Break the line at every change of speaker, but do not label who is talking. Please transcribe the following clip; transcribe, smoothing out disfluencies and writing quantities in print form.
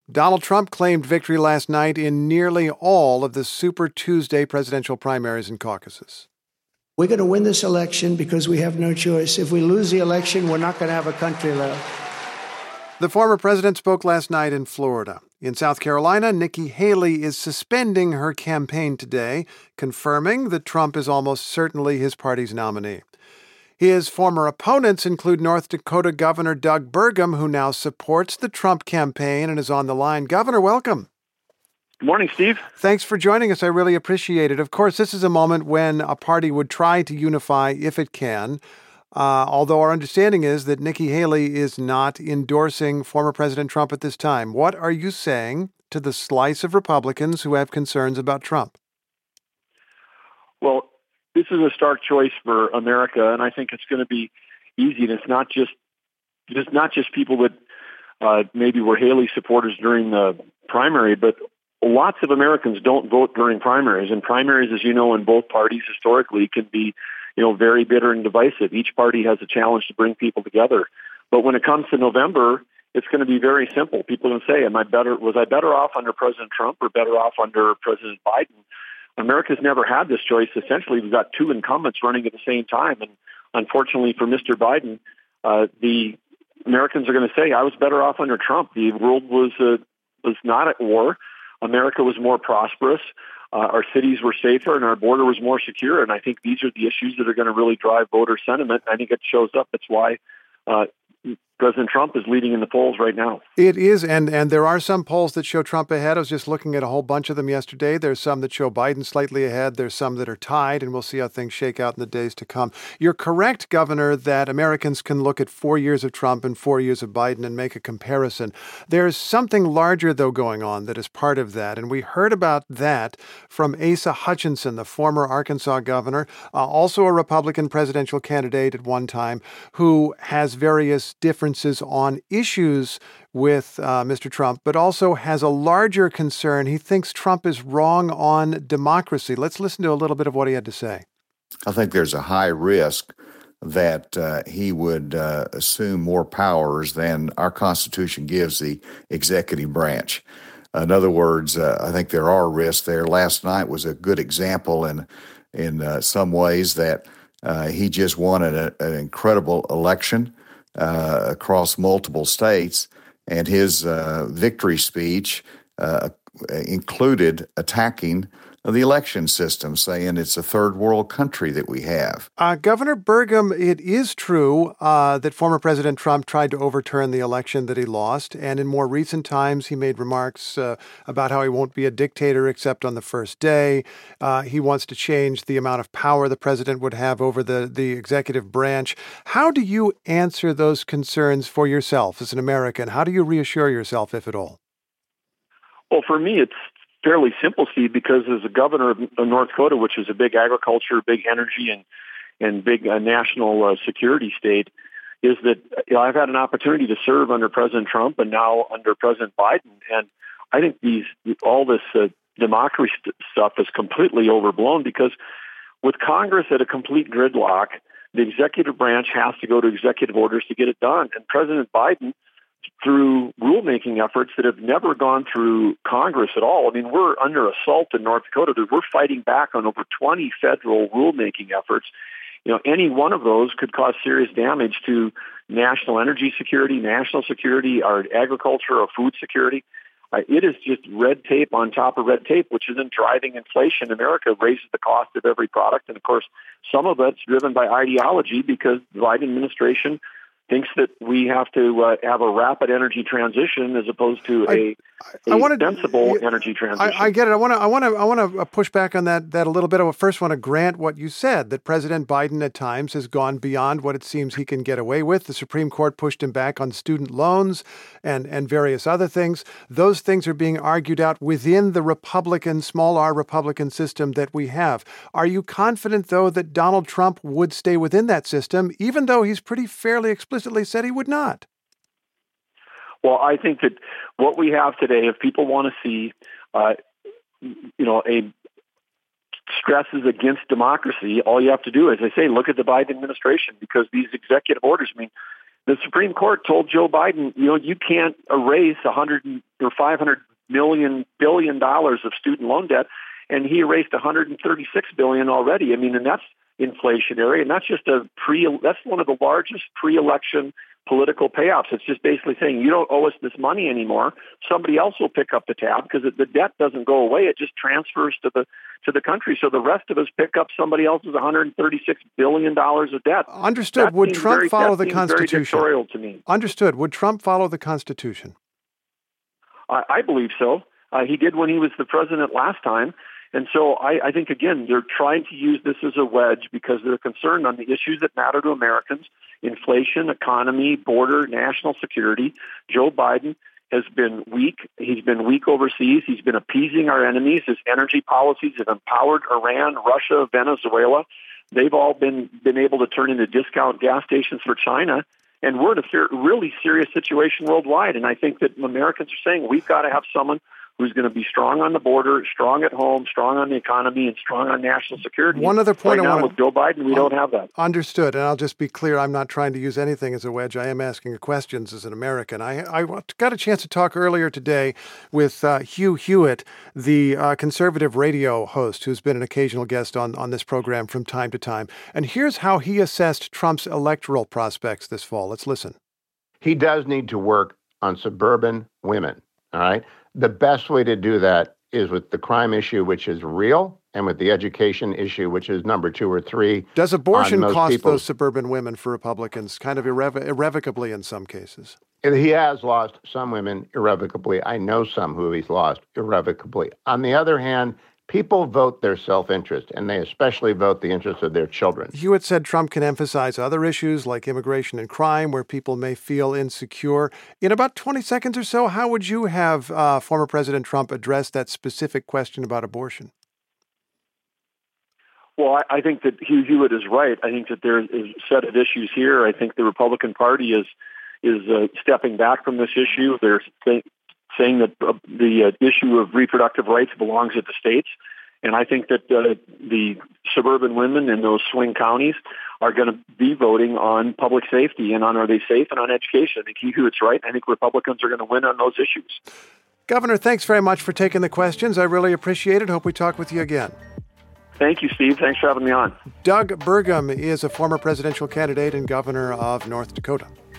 Donald Trump claimed victory last night in nearly all of the Super Tuesday presidential primaries and caucuses.
We're going to win this election because we have no choice. If we lose the election, we're not going to have a country left.
The former president spoke last night in Florida. In South Carolina, Nikki Haley is suspending her campaign today, confirming that Trump is almost certainly his party's nominee. His former opponents include North Dakota Governor Doug Burgum, who now supports the Trump campaign and is on the line. Governor, welcome.
Good morning, Steve.
Thanks for joining us. I really appreciate it. Of course, this is a moment when a party would try to unify if it can, although our understanding is that Nikki Haley is not endorsing former President Trump at this time. What are you saying to the slice of Republicans who have concerns about Trump?
Well, this is a stark choice for America, and I think it's going to be easy. And it's not just people that maybe were Haley supporters during the primary, but lots of Americans don't vote during primaries. And primaries, as you know, in both parties historically can be, very bitter and divisive. Each party has a challenge to bring people together. But when it comes to November, it's going to be very simple. People are going to say, was I better off under President Trump or better off under President Biden? America's never had this choice. Essentially, we've got two incumbents running at the same time. And unfortunately for Mr. Biden, the Americans are going to say, I was better off under Trump. The world was not at war. America was more prosperous. Our cities were safer and our border was more secure. And I think these are the issues that are going to really drive voter sentiment. I think it shows up. That's why President Trump is leading in the polls right now.
It is, and there are some polls that show Trump ahead. I was just looking at a whole bunch of them yesterday. There's some that show Biden slightly ahead. There's some that are tied, and we'll see how things shake out in the days to come. You're correct, Governor, that Americans can look at 4 years of Trump and 4 years of Biden and make a comparison. There's something larger, though, going on that is part of that, and we heard about that from Asa Hutchinson, the former Arkansas governor, also a Republican presidential candidate at one time, who has various differences on issues with Mr. Trump, but also has a larger concern. He thinks Trump is wrong on democracy. Let's listen to a little bit of what he had to say.
I think there's a high risk that he would assume more powers than our Constitution gives the executive branch. In other words, I think there are risks there. Last night was a good example in some ways that he just won an incredible election across multiple states, and his victory speech included attacking the election system, saying it's a third world country that we have.
Governor Burgum, it is true that former President Trump tried to overturn the election that he lost, and in more recent times he made remarks about how he won't be a dictator except on the first day. He wants to change the amount of power the president would have over the executive branch. How do you answer those concerns for yourself as an American? How do you reassure yourself, if at all?
Well, for me, it's fairly simple, Steve, because as a governor of North Dakota, which is a big agriculture, big energy, and big national security state, is that I've had an opportunity to serve under President Trump and now under President Biden. And I think all this democracy stuff is completely overblown because with Congress at a complete gridlock, the executive branch has to go to executive orders to get it done. And President Biden, through rulemaking efforts that have never gone through Congress at all. I mean, we're under assault in North Dakota. We're fighting back on over 20 federal rulemaking efforts. Any one of those could cause serious damage to national energy security, our agriculture, or food security. It is just red tape on top of red tape, which isn't driving inflation. America raises the cost of every product. And, of course, some of it's driven by ideology because the Biden administration thinks that we have to have a rapid energy transition as opposed to a sensible energy transition.
I get it. I want to push back on that a little bit. I first want to grant what you said, that President Biden at times has gone beyond what it seems he can get away with. The Supreme Court pushed him back on student loans and various other things. Those things are being argued out within the small r Republican system that we have. Are you confident, though, that Donald Trump would stay within that system, even though he's pretty fairly explicitly said he would not?
Well, I think that what we have today, if people want to see, a stresses against democracy, all you have to do, as I say, look at the Biden administration, because these executive orders, The Supreme Court told Joe Biden, you can't erase $500 billion of student loan debt, and he erased $136 billion already. I mean, and that's inflationary, and that's just that's one of the largest pre-election political payoffs. It's just basically saying you don't owe us this money anymore. Somebody else will pick up the tab because the debt doesn't go away; it just transfers to the country. So the rest of us pick up somebody else's $136 billion of debt.
Understood.
That
Would Trump follow the Constitution?
Very dictatorial to me.
Understood. Would Trump follow the Constitution?
I believe so. He did when he was the president last time. And so I think, again, they're trying to use this as a wedge because they're concerned on the issues that matter to Americans: inflation, economy, border, national security. Joe Biden has been weak. He's been weak overseas. He's been appeasing our enemies. His energy policies have empowered Iran, Russia, Venezuela. They've all been able to turn into discount gas stations for China. And we're in a really serious situation worldwide. And I think that Americans are saying we've got to have someone who's going to be strong on the border, strong at home, strong on the economy, and strong on national security.
One other point
right now with Joe Biden, we don't have that.
Understood. And I'll just be clear, I'm not trying to use anything as a wedge. I am asking questions as an American. I got a chance to talk earlier today with Hugh Hewitt, the conservative radio host who's been an occasional guest on this program from time to time. And here's how he assessed Trump's electoral prospects this fall. Let's listen.
He does need to work on suburban women, all right? The best way to do that is with the crime issue, which is real, and with the education issue, which is number 2 or 3.
Does abortion cost those suburban women for Republicans kind of irrevocably in some cases?
He has lost some women irrevocably. I know some who he's lost irrevocably. On the other hand, people vote their self-interest, and they especially vote the interest of their children.
Hewitt said Trump can emphasize other issues like immigration and crime where people may feel insecure. In about 20 seconds or so, how would you have former President Trump address that specific question about abortion?
Well, I think that Hugh Hewitt is right. I think that there is a set of issues here. I think the Republican Party is stepping back from this issue. They're saying that the issue of reproductive rights belongs at the states. And I think that the suburban women in those swing counties are going to be voting on public safety and on are they safe and on education. I think Hugh Hewitt's right. I think Republicans are going to win on those issues.
Governor, thanks very much for taking the questions. I really appreciate it. Hope we talk with you again.
Thank you, Steve. Thanks for having me on.
Doug Burgum is a former presidential candidate and governor of North Dakota.